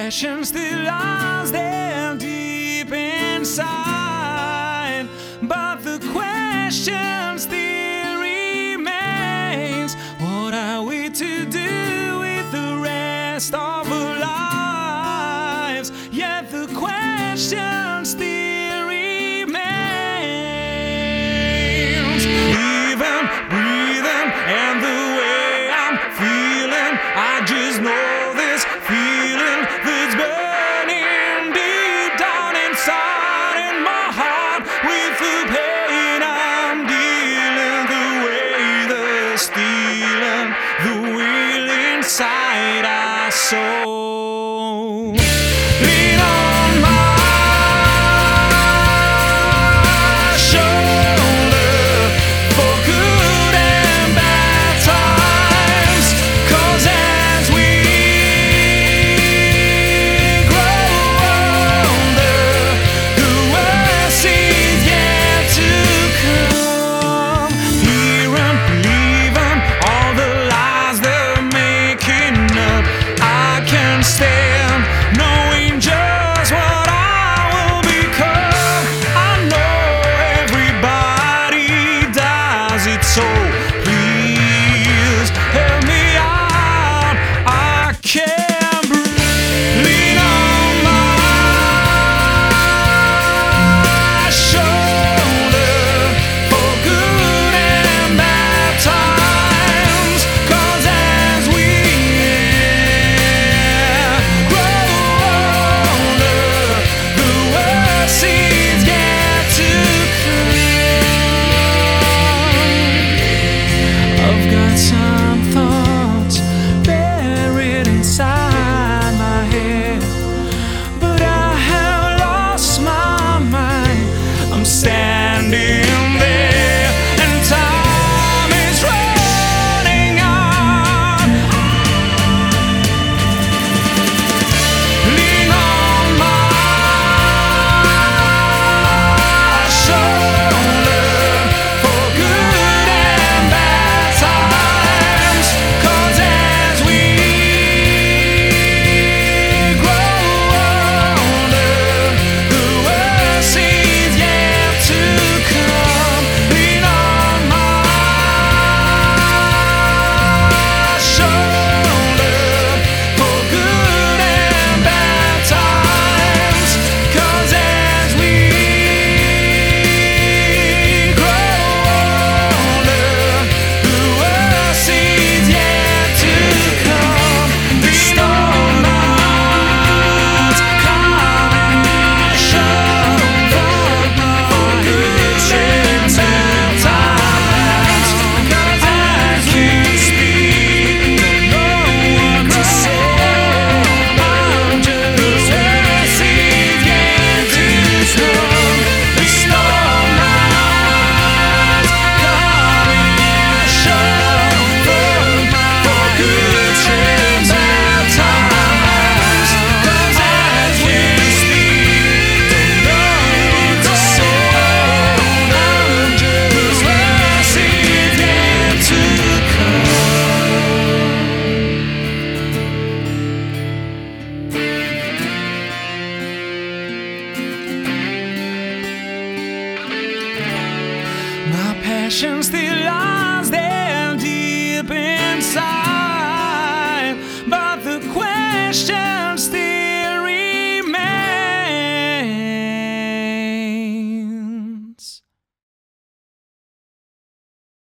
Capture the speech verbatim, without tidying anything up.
passion still lies there deep inside, but the question still remains: what are we to do with the rest of our lives? Yet the question still remains. Living, breathing, and the way I'm feeling, I just know this feeling that's burning deep down inside in my heart. With the pain I'm dealing, the way they're stealing the will inside our soul. Lean on my shoulder for good and bad times, 'cause as we grow older, the worst is yet to come. Hearing, believing all the lies they're making up, I can stand knowing just what I will become. I know everybody does it, so please help me out. I can't breathe. Lean on my shoulder for good and bad times, 'cause as we grow older, the worst is yet to come. I've got some thoughts buried inside my head, but I have lost my mind. I'm standing there and time is running out. Lean on my shoulder for good and bad times, 'cause as we grow older, the worst is yet to come. Lean on my shoulder for good and bad times, 'cause as we grow older, the worst is yet to come. Lean on my shoulder for good and bad times, 'cause as we speak, no one to say. I'm just the worst is yet to come. Lean on my shoulder for good and bad times, 'cause as we speak, no one to say. I'm just the worst is yet to come. My passion still